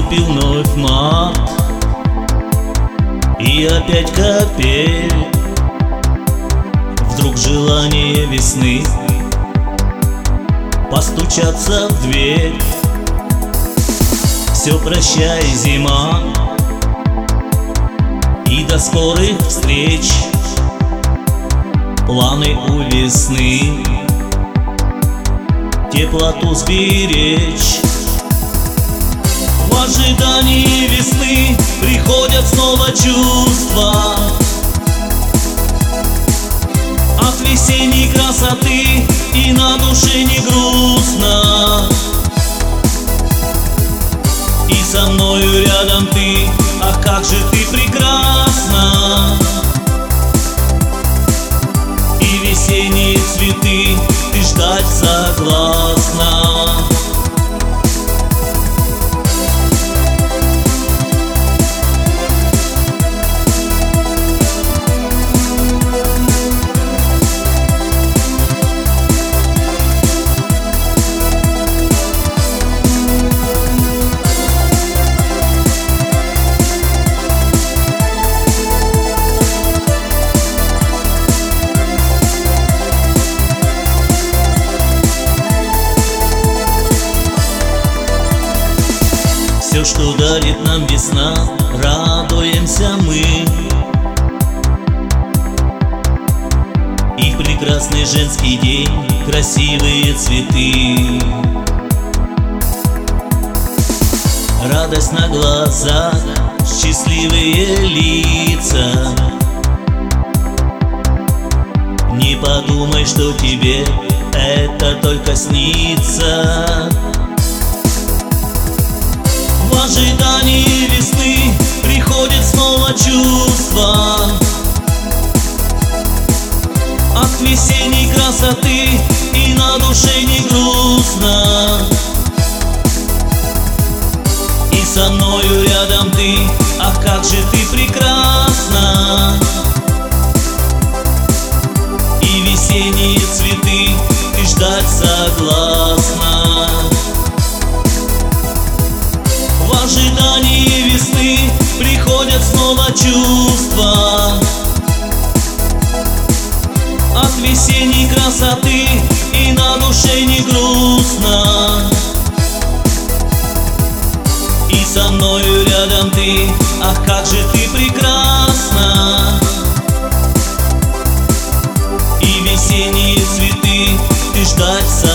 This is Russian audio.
наступил вновь март, и опять капель. Вдруг желание весны постучаться в дверь. Все прощай, зима, и до скорых встреч. Планы у весны теплоту сберечь. В ожидании весны приходят снова чувства от весенней красоты, и на душе не грустно. И со мною рядом ты, ах, как же ты прекрасна. И весенние цветы ты ждать согласна. Все, что дарит нам весна, радуемся мы. И в прекрасный женский день красивые цветы. Радость на глазах, счастливые лица. Не подумай, что тебе это только снится. В ожидании весны приходит снова чувство от весенней красоты, и на душе не грустно. И со мною рядом ты, ах, как же ты прекрасна. И весенние цветы ты ждать согласна. В ожидании весны приходят снова чувства от весенней красоты, и на душе не грустно. И со мною рядом ты, ах, как же ты прекрасна. И весенние цветы ты ждать